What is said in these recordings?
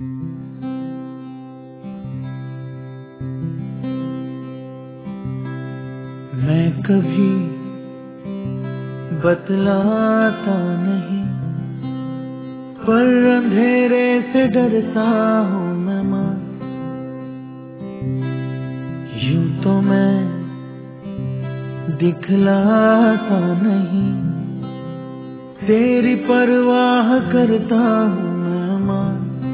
मैं कभी बतलाता नहीं, पर अंधेरे से डरता हूँ मैं माँ। यूं तो मैं दिखलाता नहीं, तेरी परवाह करता हूँ मैं माँ।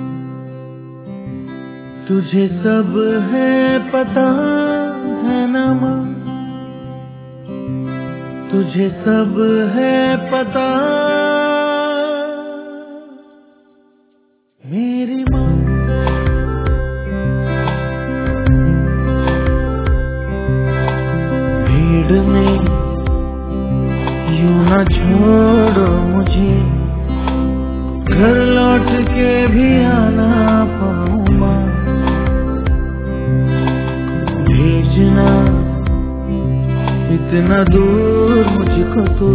तुझे सब है पता है ना माँ, तुझे सब है पता मेरी माँ। भीड़ में यूं न छोड़ो मुझे, घर लौट के भी आना पाऊँ माँ। भेजना इतना दूर मुझको तो,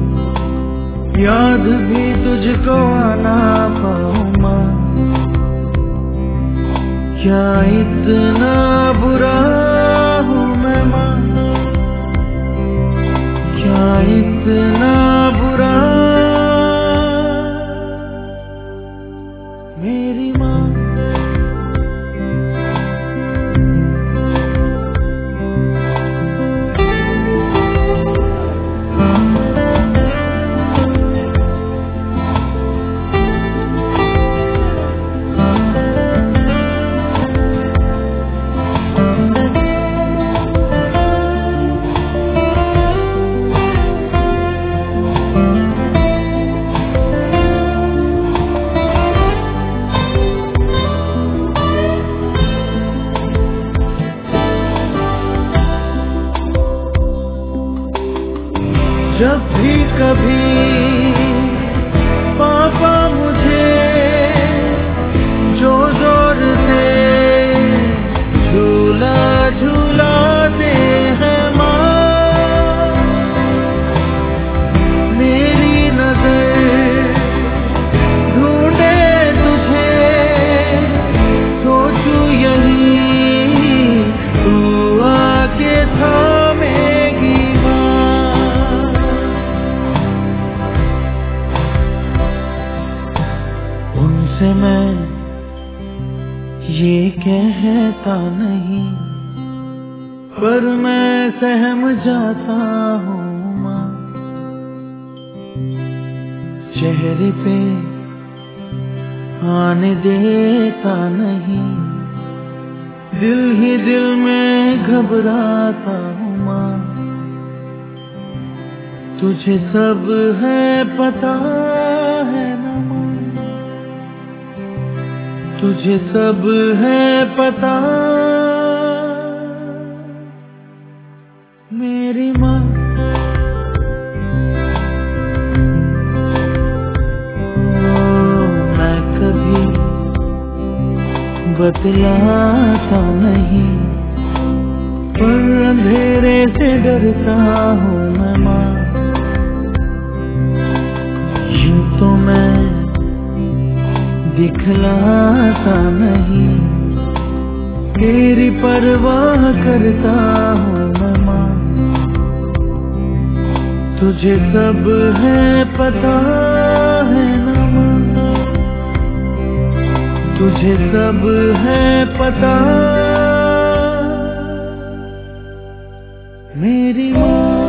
याद भी तुझको आना पाऊँ माँ। क्या इतना बुरा हूँ मैं माँ, क्या इतना बुरा मेरी माँ। जब भी कभी पापा मुझे जो जोर से झूला झूलाते हैं माँ, मेरी नजर ढूंढे तुझे, सोचूं यही तू आके थामेगी माँ। उनसे मैं ये कहता नहीं, पर मैं सहम जाता हूँ माँ। चेहरे पे आने देता नहीं, दिल ही दिल में घबराता हूँ माँ। तुझे सब है पता है ना माँ, तुझे सब है पता मेरी माँ। मैं कभी बतलाता नहीं, पर अंधेरे से डरता हूँ मैं माँ। यूं तो मैं दिखलाता नहीं, तेरी परवाह करता हूँ मैं माँ। तुझे सब है पता है ना माँ, तुझे सब है पता मेरी माँ।